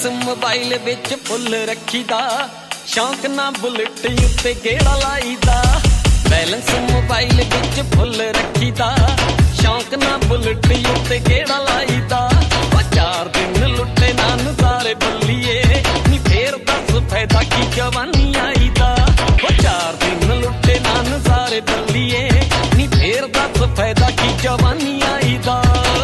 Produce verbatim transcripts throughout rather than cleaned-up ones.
Balance mobile विच full रखीदा, शौक ना बुलेट उत्ते गेड़ा लाईदा। बैलेंस मोबाइल विच फुल रखीदा, शौक ना बुलेट उत्ते गेड़ा लाईदा। चार दिन लुटे ना नज़ारे बल्लीए, नी फेर दस फायदा की जवानी आई दा। चार दिन लुटे ना नज़ारे बल्लीए, नी फेर दस फायदा की जवानी आई दा।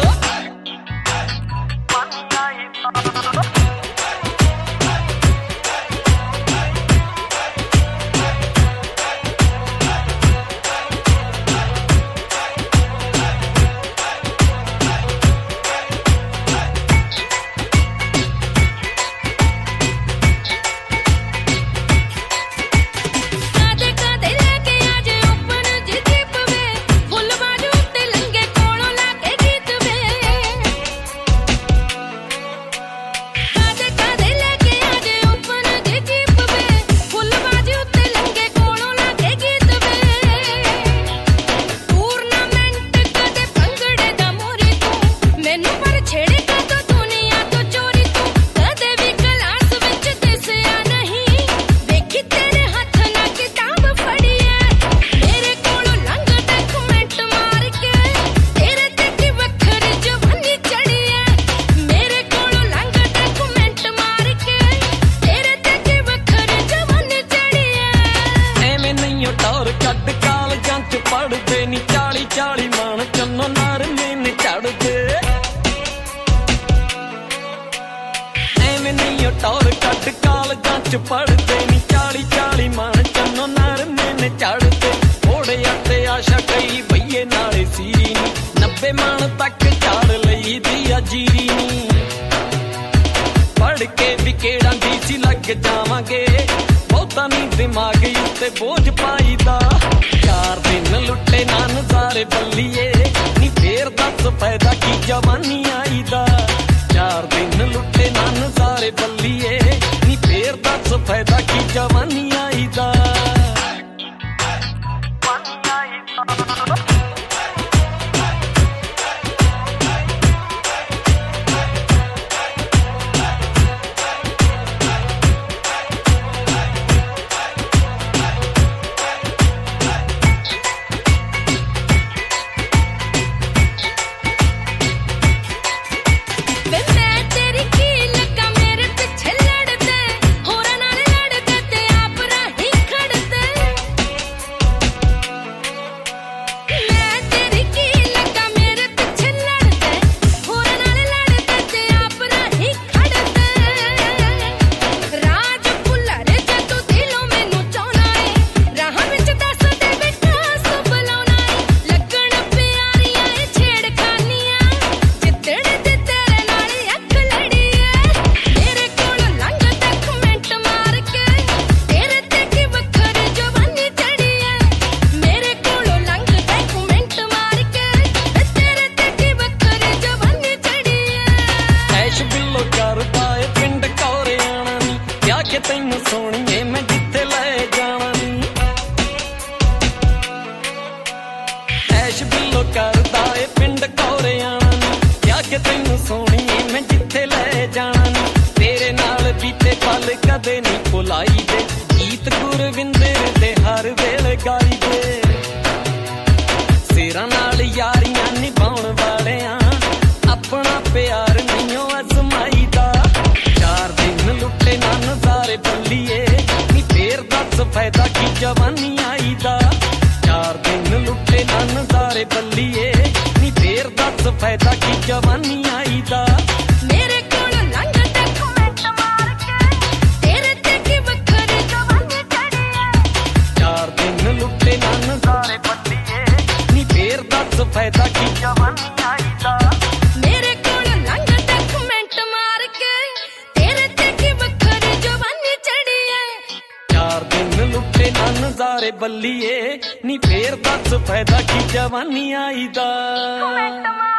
पढ़ते नी चाली चाली मान चन्नो नार मैन चढ़ते, एवें नहीं टौर कट कालजां च पढ़ते नी चाली चाली मान चन्नो नार मैन चढ़ते। थोड़े अते आशा कई बईए नाले सीरी नी, नब्बे मान तक चाड़ लई दी अजीरी नी। पढ़ के भी केड़ा दी सी लग जावांगे, बहुता नी दिमाग उत्ते बोझ पाईदा। चार दिन लुटे ना नज़ारे बल्लीए, नी फेर दस फायदा की जवानी आई दा। चार दिन लुटे ना नज़ारे बल्लीए, नी फेर दस फायदा की जवानी आई दा। तैनू सोहणीए मैं जिथे ले जाना नी, ऐश बिल्लो करदा ए पिंड कौरे आना नी। क्या के तैनू सोहणीए मैं जिथे ले जाना नी, तेरे नाल बीते पल कदे नी भुलाई दे। गीत गुरविंदर दे हर वेले गाई दे, सिरां नाल यारियां निभाउण वाले आ, अपना प्यार नहीं अजमाई दा। चार दिन लुटे ना नज़ारे बल्लीए, नी फेर दस फायदा की जवानी आई दा। चार दिन लुटे ना नज़ारे बल्लीए, नी फेर दस फायदा की जवानी आई दा। मेरे कोल लंघ तक मिंट मार के, तेरे ते की वखरी जवानी चढ़ी है। चार दिन लुटे ना नज़ारे बल्लीए, नी फेर दस फायदा की जवानी आई दा। मेरे कोल लंघ तक मिंट मार के, तेरे ते की वखरी जवानी चढ़ी है। चार दिन लुटे ना नज़ारे बल्लीए, नी फेर दस फायदा की जवानी आई दा।